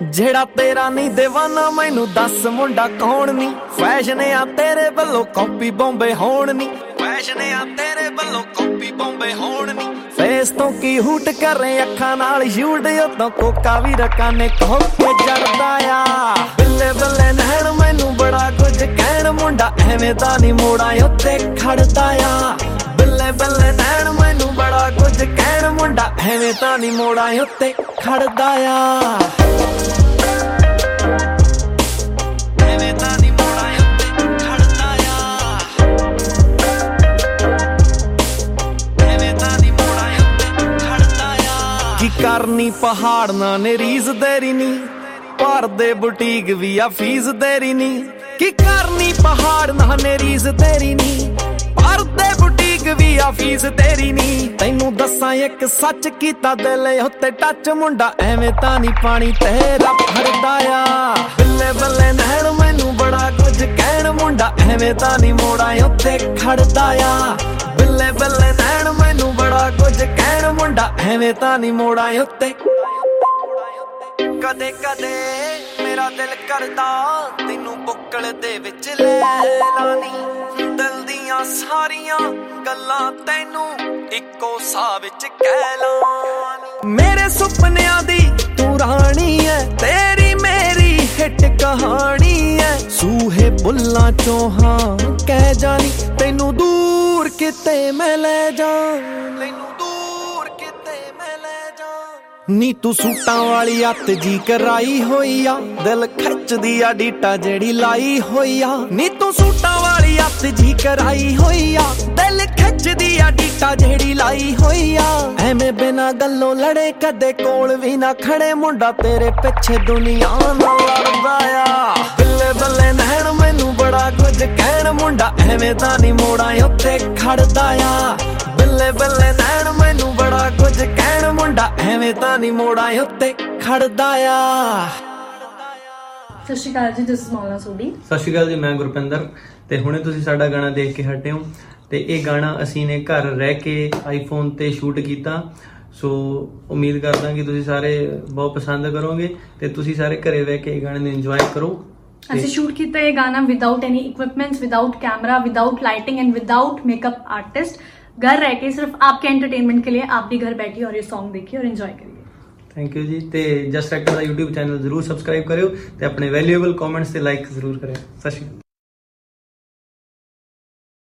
ਜਿਹੜਾ ਤੇਰਾ ਨਹੀਂ ਦੇਵਾਨਾ ਮੈਨੂੰ ਦੱਸ ਮੁੰਡਾ ਕੌਣ ਨੀ। ਫੈਸ਼ਨ ਆ ਤੇਰੇ ਵੱਲੋਂ ਕਾਪੀ ਬੰਬੇ ਹੋਣ ਨੀ। ਫੈਸ਼ਨ ਆ ਤੇਰੇ ਵੱਲੋਂ ਕਾਪੀ ਬੰਬੇ ਹੋਣ ਨੀ। ਫੇਸ ਤੋਂ ਕੀ ਹੂਟ ਕਰੇ ਅੱਖਾਂ ਨਾਲ ਸ਼ੂਟ ਉਤੋਂ ਕੋਕਾ ਵੀ ਰਕਾਨੇ ਕੋਹ ਕੇ ਜੜਦਾ ਆ। ਬੱਲੇ ਬੱਲੇ ਨੈਣ ਮੈਨੂੰ ਬੜਾ ਕੁਝ ਕਹਿਣ ਮੁੰਡਾ ਐਵੇਂ ਤਾਂ ਨਹੀਂ ਮੋੜਾਂ ਉੱਤੇ ਖੜਦਾ ਆ। ਬੱਲੇ ਬੱਲੇ ਨੈਣ ਮੈਨੂੰ ਬੜਾ ਕੁਝ ਕਹਿਣ ਮੁੰਡਾ ਐਵੇਂ ਤਾਂ ਨਹੀਂ ਮੋੜਾਂ ਉੱਤੇ ਖੜਦਾ ਆ। ਕੀ ਕਰਨੀ ਪਹਾੜ ਨਾ ਨੇ ਰੀਜ਼ ਦੇਰੀ ਨੀ। ਪਰ ਦੇ ਬੁਟੀਕ ਵੀ ਆ ਫੀਸ ਦੇਰੀ ਨੀ। ਕੀ ਕਰਨੀ ਪਹਾੜ ਨਾ ਨੇ ਰੀਜ਼ ਤੇਰੀ ਨੀ। ਪਰ ਦੇ ਬੁਟੀਕ ਵੀ ਆ ਫੀਸ ਤੇਰੀ ਨੀ। ਤੈਨੂੰ ਦੱਸਾਂ ਇੱਕ ਸੱਚ ਕੀਤਾ ਦਿਲ ਉੱਤੇ ਟੱਚ ਮੁੰਡਾ ਐਵੇਂ ਤਾਂ ਨਹੀਂ ਪਾਣੀ ਤੇਰਾ ਫੜਦਾ ਆ। ਬੱਲੇ ਬੱਲੇ ਨੈਣ ਮੈਨੂੰ ਬੜਾ ਕੁਝ ਕਹਿਣ ਮੁੰਡਾ ਐਵੇਂ ਤਾਂ ਨਹੀਂ ਮੋੜਾਂ ਉੱਤੇ ਖੜਦਾ ਆ। ਬੱਲੇ ਬੱਲੇ ਨੈਣ ਮੈਨੂੰ ਬੜਾ ਕੁਝ ਕਹਿਣ ਮੁੰਡਾ ਐਵੇਂ ਤਾਂ ਨਹੀਂ ਮੋੜਾਂ ਉੱਤੇ। ਕਦੇ ਕਦੇ ਮੇਰਾ ਦਿਲ ਕਰਦਾ ਤੈਨੂੰ ਬੁੱਕਲ ਦੇ ਵਿੱਚ ਲੈ ਲਾਨੀ। ਦਿਲ ਦੀਆਂ ਸਾਰੀਆਂ ਗੱਲਾਂ ਤੈਨੂੰ ਇੱਕੋ ਸਾਹ ਵਿੱਚ ਕਹਿ ਲਾਂ। ਮੇਰੇ ਸੁਪਨਿਆਂ ਦੀ ਤੂੰ ਰਾਣੀ ਐ ਤੇਰੀ ਮੇਰੀ ਹਿੱਟ ਕਹਾਣੀ ਐ। ਸੂਹੇ ਬੁੱਲਾਂ ਚੋਂ ਹਾਂ ਕਹਿ ਜਾਣੀ ਤੈਨੂੰ ਦੂਰ ਕਿਤੇ ਮੈਂ ਲੈ ਜਾ। ਤੈਨੂੰ ਦੂਰ ਕਿਤੇ ਮੈਂ ਲੈ ਜਾ। ਨੀ ਤੂੰ ਸੂਟਾਂ ਵਾਲੀ ਅੱਤ ਜੀ ਕਰਾਈ ਹੋਈ ਆ। ਦਿਲ ਖਿੱਚਦੀ ਆ ਡੀਟਾ ਜਿਹੜੀ ਲਾਈ ਹੋਈ ਆ। ਨੀ ਤੂੰ ਸੂਟਾਂ ਵਾਲੀ ਅੱਤ ਜੀ ਕਰਾਈ ਹੋਈ ਆ। ਦਿਲ ਖਿੱਚਦੀ ਆ ਡੀਟਾ ਜਿਹੜੀ ਲਾਈ ਹੋਈ ਆ। ਐਵੇਂ ਬਿਨਾਂ ਗੱਲੋਂ ਲੜੇ ਕਦੇ ਕੋਲ ਵੀ ਨਾ ਖੜੇ ਮੁੰਡਾ ਤੇਰੇ ਪਿੱਛੇ ਦੁਨੀਆ ਨਾਲ ਲੜਦਾ ਆ। ਬੱਲੇ ਬੱਲੇ ਨੈਣ ਮੈਨੂੰ ਬੜਾ ਕੁਝ ਕਹਿਣ ਮੁੰਡਾ ਐਵੇਂ ਤਾਂ ਨਹੀਂ ਮੋੜਾਂ ਉੱਤੇ ਖੜਦਾ ਆ। ਬੱਲੇ ਬੱਲੇ ਨੈਣ ਮੈਨੂੰ ਬੜਾ ਕੁਝ ਕਹਿਣ ਮੁੰਡਾ ਐਵੇਂ ਤਾਂ ਨਹੀਂ ਮੋੜਾਂ ਉੱਤੇ ਖੜਦਾ ਆ। ਸਤਿ ਸ਼੍ਰੀ ਅਕਾਲ ਜੀ, ਦਿਸ ਇਜ਼ ਮੌਲਾ ਸੋਢੀ। ਸਤਿ ਸ਼੍ਰੀ ਅਕਾਲ ਜੀ, ਮੈਂ ਗੁਰਪਿੰਦਰ। ਤੇ ਹੁਣੇ ਤੁਸੀਂ ਸਾਡਾ ਗਾਣਾ ਦੇਖ ਕੇ ਹਟੇ ਹੋ ਤੇ ਇਹ ਗਾਣਾ ਅਸੀਂ ਨੇ ਘਰ ਰਹਿ ਕੇ ਆਈਫੋਨ ਤੇ ਸ਼ੂਟ ਕੀਤਾ। ਸੋ ਉਮੀਦ ਕਰਦਾ ਕਿ ਤੁਸੀਂ ਸਾਰੇ ਬਹੁਤ ਪਸੰਦ ਕਰੋਗੇ ਤੇ ਤੁਸੀਂ ਸਾਰੇ ਘਰੇ ਬਹਿ ਕੇ ਇਹ ਗਾਣੇ ਨੂੰ ਇੰਜੋਏ ਕਰੋ। ਅਸੀਂ ਸ਼ੂਟ ਕੀਤਾ ਇਹ ਗਾਣਾ without any equipments, without camera, without lighting and without makeup artist. घर रह के सिर्फ आपके एंटरटेनमेंट के लिए आप भी घर बैठिए और ये सॉन्ग देखिए और एंजॉय करिए। Thank you ji. ਤੇ ਜਸਟ ਐਕਟਰ ਦਾ YouTube ਚੈਨਲ ਜ਼ਰੂਰ ਸਬਸਕ੍ਰਾਈਬ ਕਰਿਓ ਤੇ ਆਪਣੇ ਵੈਲਿਊਏਬਲ ਕਮੈਂਟਸ ਤੇ ਲਾਈਕ ਜ਼ਰੂਰ ਕਰਿਓ। ਸਤਿ ਸ਼੍ਰੀ ਅਕਾਲ।